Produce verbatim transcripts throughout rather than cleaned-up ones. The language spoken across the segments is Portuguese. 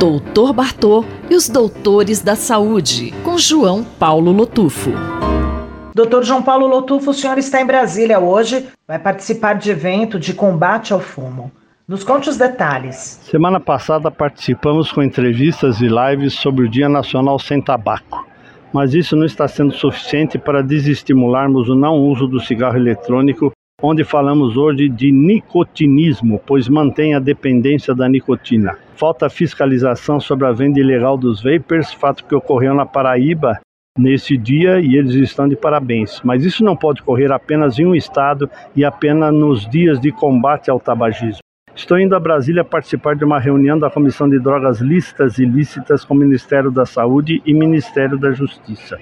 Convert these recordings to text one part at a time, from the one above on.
doutor Bartô e os doutores da saúde, com João Paulo Lotufo. doutor João Paulo Lotufo, o senhor está em Brasília hoje, vai participar de evento de combate ao fumo. Nos conte os detalhes. Semana passada participamos com entrevistas e lives sobre o Dia Nacional Sem Tabaco. Mas isso não está sendo suficiente para desestimularmos o não uso do cigarro eletrônico, onde falamos hoje de nicotinismo, pois mantém a dependência da nicotina. Falta fiscalização sobre a venda ilegal dos vapers, fato que ocorreu na Paraíba nesse dia e eles estão de parabéns. Mas isso não pode ocorrer apenas em um estado e apenas nos dias de combate ao tabagismo. Estou indo a Brasília participar de uma reunião da Comissão de Drogas Lícitas e Ilícitas com o Ministério da Saúde e Ministério da Justiça.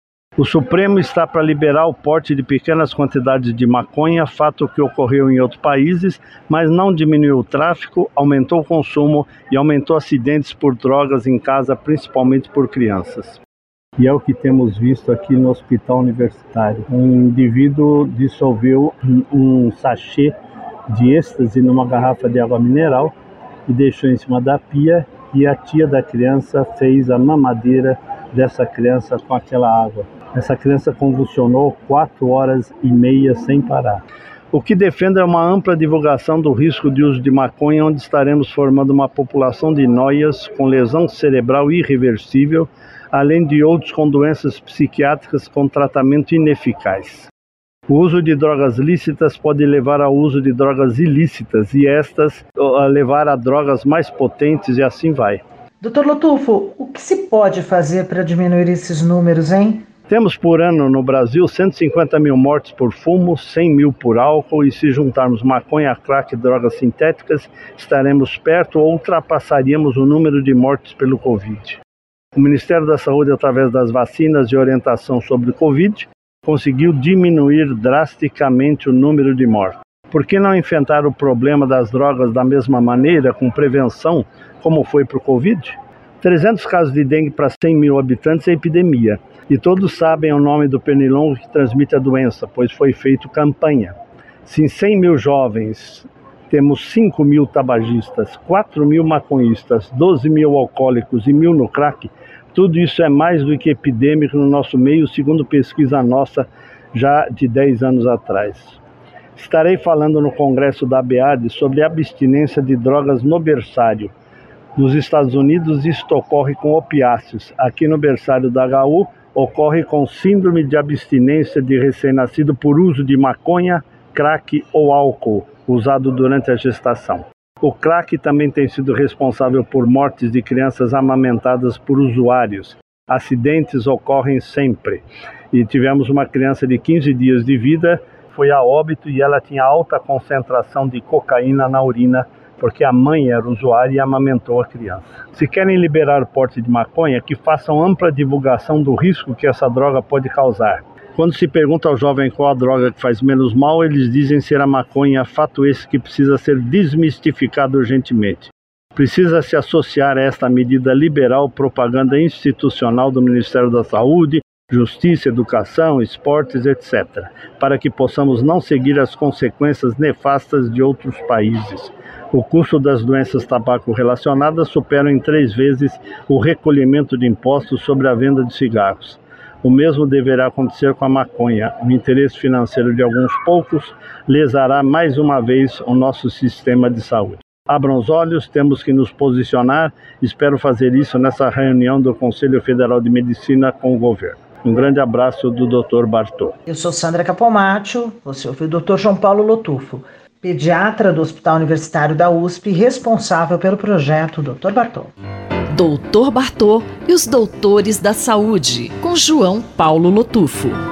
O Supremo está para liberar o porte de pequenas quantidades de maconha, fato que ocorreu em outros países, mas não diminuiu o tráfico, aumentou o consumo e aumentou acidentes por drogas em casa, principalmente por crianças. E é o que temos visto aqui no hospital universitário. Um indivíduo dissolveu um sachê de êxtase numa garrafa de água mineral e deixou em cima da pia, e a tia da criança fez a mamadeira dessa criança com aquela água. Essa criança convulsionou quatro horas e meia sem parar. O que defendo é uma ampla divulgação do risco de uso de maconha, onde estaremos formando uma população de noias com lesão cerebral irreversível, além de outros com doenças psiquiátricas com tratamento ineficaz. O uso de drogas lícitas pode levar ao uso de drogas ilícitas e estas a levar a drogas mais potentes e assim vai. doutor Lotufo, o que se pode fazer para diminuir esses números, hein? Temos por ano no Brasil cento e cinquenta mil mortes por fumo, cem mil por álcool, e se juntarmos maconha, crack e drogas sintéticas, estaremos perto ou ultrapassaríamos o número de mortes pelo Covid. O Ministério da Saúde, através das vacinas e orientação sobre o Covid, conseguiu diminuir drasticamente o número de mortes. Por que não enfrentar o problema das drogas da mesma maneira, com prevenção, como foi para o Covid? trezentos casos de dengue para cem mil habitantes é epidemia. E todos sabem o nome do pernilongo que transmite a doença, pois foi feita campanha. Se em cem mil jovens temos cinco mil tabagistas, quatro mil maconhistas, doze mil alcoólicos e mil no crack, tudo isso é mais do que epidêmico no nosso meio, segundo pesquisa nossa já de dez anos atrás. Estarei falando no Congresso da ABAD sobre abstinência de drogas no berçário. Nos Estados Unidos, isto ocorre com opiáceos. Aqui no berçário da H U, ocorre com síndrome de abstinência de recém-nascido por uso de maconha, crack ou álcool, usado durante a gestação. O crack também tem sido responsável por mortes de crianças amamentadas por usuários. Acidentes ocorrem sempre. E tivemos uma criança de quinze dias de vida, foi a óbito e ela tinha alta concentração de cocaína na urina, porque a mãe era usuária e amamentou a criança. Se querem liberar o porte de maconha, que façam ampla divulgação do risco que essa droga pode causar. Quando se pergunta ao jovem qual a droga que faz menos mal, eles dizem ser a maconha, fato esse que precisa ser desmistificado urgentemente. Precisa se associar a esta medida liberal propaganda institucional do Ministério da Saúde, Justiça, Educação, Esportes, etcétera, para que possamos não seguir as consequências nefastas de outros países. O custo das doenças tabaco relacionadas supera em três vezes o recolhimento de impostos sobre a venda de cigarros. O mesmo deverá acontecer com a maconha. O interesse financeiro de alguns poucos lesará mais uma vez o nosso sistema de saúde. Abram os olhos, temos que nos posicionar. Espero fazer isso nessa reunião do Conselho Federal de Medicina com o governo. Um grande abraço do doutor Bartô. Eu sou Sandra Capomatto, você ouviu o doutor João Paulo Lotufo, pediatra do Hospital Universitário da U S P, responsável pelo projeto doutor Bartô. doutor Bartô e os doutores da saúde, com João Paulo Lotufo.